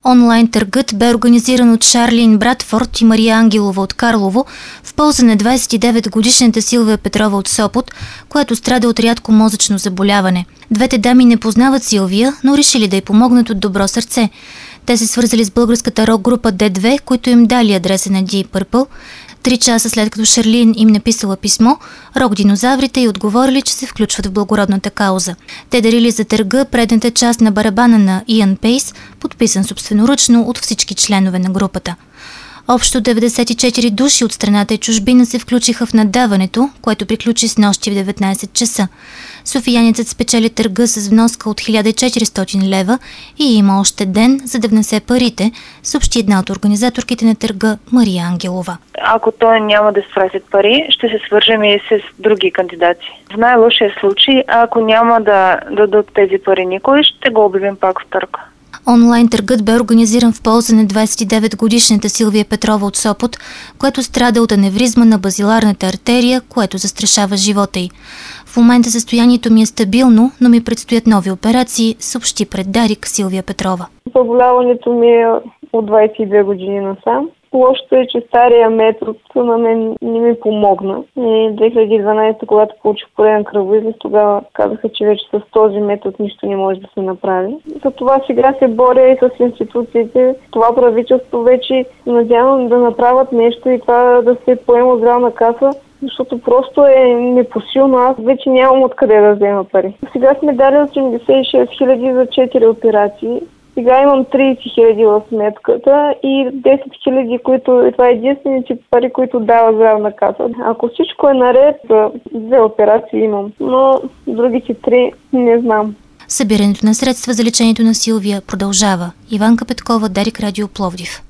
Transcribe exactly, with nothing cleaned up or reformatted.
Онлайн търгът бе организиран от Шарлин Братфорд и Мария Ангелова от Карлово в полза на двадесет и деветгодишната Силвия Петрова от Сопот, която страда от рядко мозъчно заболяване. Двете дами не познават Силвия, но решили да й помогнат от добро сърце. Те се свързали с българската рок-група Д две, които им дали адреса на Deep Purple. Три часа след като Шарлин им написала писмо, рок-динозаврите й отговорили, че се включват в благородната кауза. Те дарили за търга предната част на барабана на Иан Пейс, подписан собственоръчно от всички членове на групата. Общо деветдесет и четири души от страната и чужбина се включиха в наддаването, което приключи с нощи в деветнадесет часа. Софиянецът спечели търга с вноска от хиляда и четиристотин лева и има още ден, за да внесе парите, съобщи една от организаторките на търга Мария Ангелова. Ако той няма да спрасят пари, ще се свържем и с други кандидати. В най-лошия случай, ако няма да дадат тези пари никой, ще го обявим пак в търг. Онлайн търгът бе организиран в полза на двадесет и деветгодишната Силвия Петрова от Сопот, която страда от аневризма на базиларната артерия, което застрашава живота й. В момента състоянието ми е стабилно, но ми предстоят нови операции, съобщи пред Дарик Силвия Петрова. Заболяването ми е от двадесет и две години насам. Лошото е, че стария метод на мен не ми помогна. И две хиляди и дванадесета, когато получих пореден кръвоизлив, тогава казаха, че вече с този метод нищо не може да се направи. Затова сега се боря и с институциите. Това правителство вече надявам да направят нещо и това да се поема от здравна каса, защото просто е непосилно. Аз вече нямам откъде да взема пари. Сега сме дали осемдесет и шест хиляди за четири операции. Сега имам тридесет хиляди в сметката и десет хиляди, които това е единствените пари, които дава здравна каса. Ако всичко е наред, за две операции имам, но другите три не знам. Събирането на средства за лечението на Силвия продължава. Иванка Петкова, Дарик Радио Пловдив.